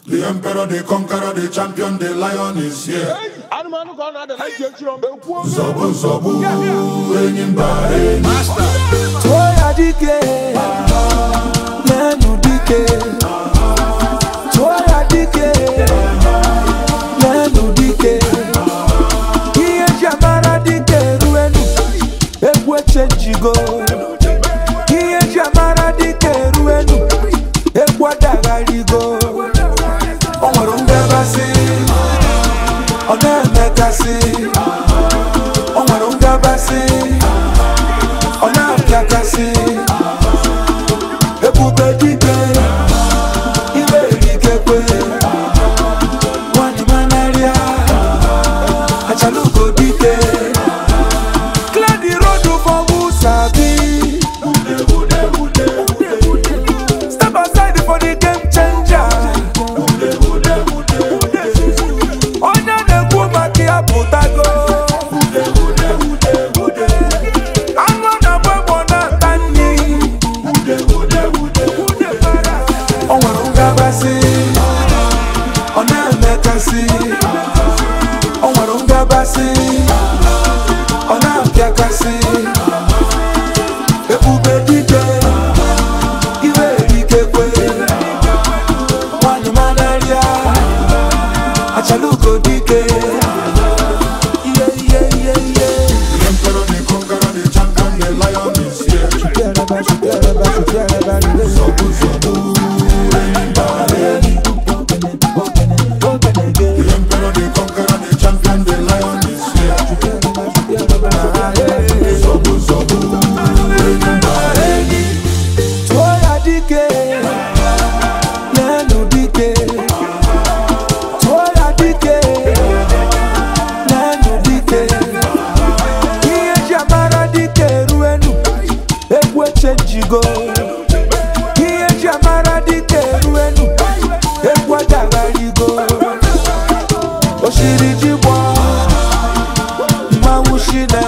The emperor, the conqueror, the champion, the lion is here. Zobu, zobu, enyimba, Master. Toya dike, nenu dike. Toya dike, nenu dike. Iye jamara dike ruenu, ekwe chenjigo. Iye jamara dike ruenu, ekwa dagarigo. Onwarunga basi, oneme kasi. Onwarunga basi, oname kasi. Ebube dike, iwe dikekwe. Wani manaria, achaluko dike. Clear the road for Musabi. Step aside for the game changer. Onya nekwo makia putago. Amo na bwebo na tani. Onwarunga basi, oname kasi. Onwarunga basi, oname kasi. Ebube dike, iwe dikekwe. Wani manaria, achaluko dike. the emperor, the conqueror, the champion, the lion is here. Zobu, zobu, enyimba, the emperor, the conqueror, the champion, the lion is here. Zobu, zobu, enyimba, Toya dike, nenu dike. Toya dike, nenu dike. Iye jamara dike ruenu, ekwe chenjigo. Iye jamara dike ruenu, ekwa dagarigo. Oshiri jibwa, mawushine.